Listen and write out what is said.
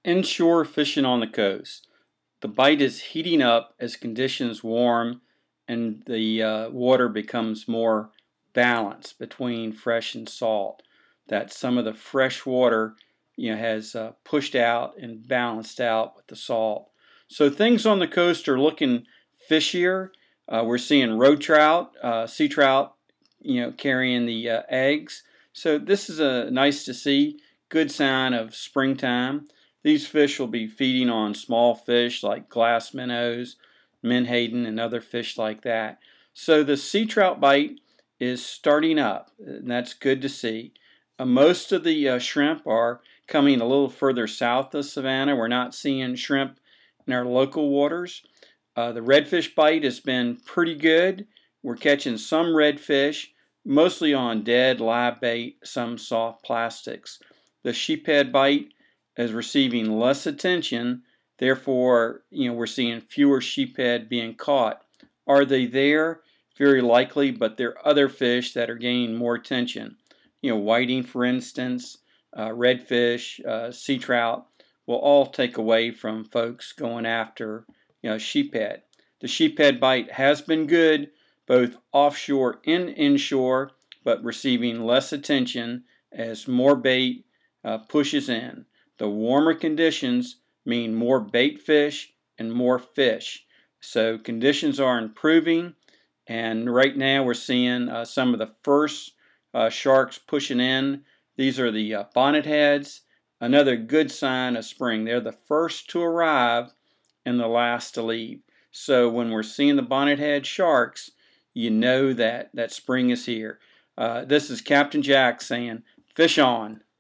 Inshore fishing on the coast. The bite is heating up as conditions warm and the water becomes more balanced between fresh and salt. That some of the fresh water has pushed out and balanced out with the salt. So things on the coast are looking fishier. We're seeing road trout, sea trout, carrying the eggs. So this is nice to see. Good sign of springtime. These fish will be feeding on small fish like glass minnows, menhaden, and other fish like that. So the sea trout bite is starting up, and that's good to see. Most of the shrimp are coming a little further south of Savannah. We're not seeing shrimp in our local waters. The redfish bite has been pretty good. We're catching some redfish, mostly on dead live bait, some soft plastics. The sheephead bite is receiving less attention, therefore, we're seeing fewer sheephead being caught. Are they there? Very likely, but there are other fish that are gaining more attention. Whiting, for instance, redfish, sea trout will all take away from folks going after, sheephead. The sheephead bite has been good, both offshore and inshore, but receiving less attention as more bait pushes in. The warmer conditions mean more bait fish and more fish. So conditions are improving, and right now we're seeing some of the first sharks pushing in. These are the bonnet heads, another good sign of spring. They're the first to arrive and the last to leave. So when we're seeing the bonnet head sharks, you know that spring is here. This is Captain Jack saying, fish on.